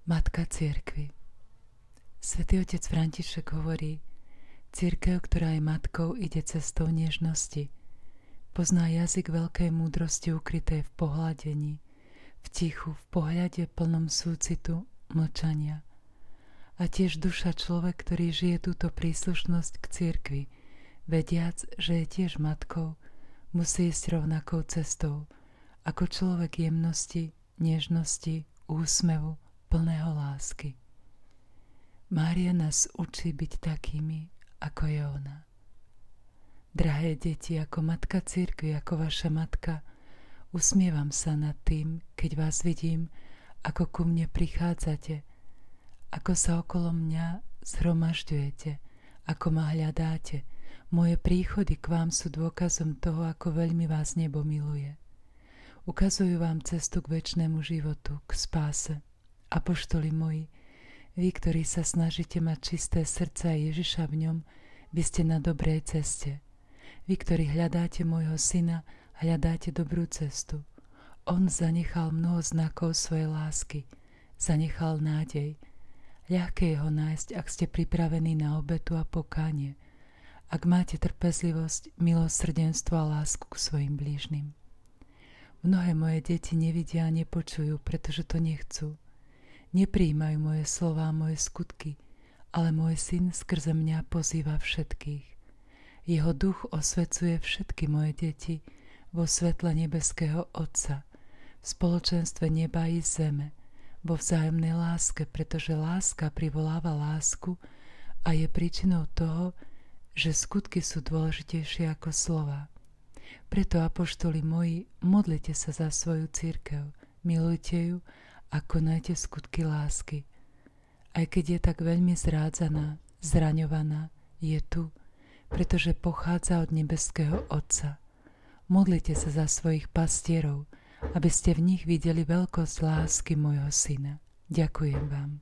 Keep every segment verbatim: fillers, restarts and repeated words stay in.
Matka cirkvi. Svätý otec František hovorí: cirkev, ktorá je matkou, ide cestou nežnosti. Pozná jazyk veľkej múdrosti ukrytej v pohľadení, v tichu, v pohľade plnom súcitu, mlčania. A tiež duša človek, ktorý žije túto príslušnosť k cirkvi, vediac, že je tiež matkou, musí ísť rovnakou cestou, ako človek jemnosti, nežnosti, úsmevu, plného lásky. Mária nás učí byť takými, ako je ona. Drahé deti, ako matka cirkvi, ako vaša matka, usmievam sa nad tým, keď vás vidím, ako ku mne prichádzate, ako sa okolo mňa zhromažďujete, ako ma hľadáte. Moje príchody k vám sú dôkazom toho, ako veľmi vás nebo miluje. Ukazujú vám cestu k večnému životu, k spáse. Apoštoli moji, vy, ktorí sa snažíte mať čisté srdce a Ježiša v ňom, vy ste na dobrej ceste. Vy, ktorí hľadáte môjho syna, hľadáte dobrú cestu. On zanechal mnoho znakov svojej lásky, zanechal nádej. Ľahké je ho nájsť, ak ste pripravení na obetu a pokánie, ak máte trpezlivosť, milosrdenstvo a lásku k svojim blížnym. Mnohé moje deti nevidia a nepočujú, pretože to nechcú. Neprijímajú moje slová, moje skutky, ale môj syn skrze mňa pozýva všetkých. Jeho duch osvecuje všetky moje deti vo svetle nebeského Otca, v spoločenstve neba i zeme, vo vzájomnej láske, pretože láska privoláva lásku a je príčinou toho, že skutky sú dôležitejšie ako slova. Preto, apoštoli moji, modlite sa za svoju cirkev, milujte ju a konajte skutky lásky. Aj keď je tak veľmi zrádzaná, zraňovaná, je tu, pretože pochádza od nebeského Otca. Modlite sa za svojich pastierov, aby ste v nich videli veľkosť lásky môjho syna. Ďakujem vám.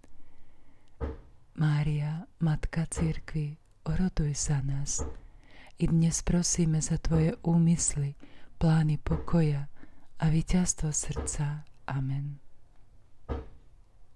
Mária, Matka cirkvi, oroduj za nás. I dnes prosíme za tvoje úmysly, plány pokoja a víťazstvo srdca. Amen.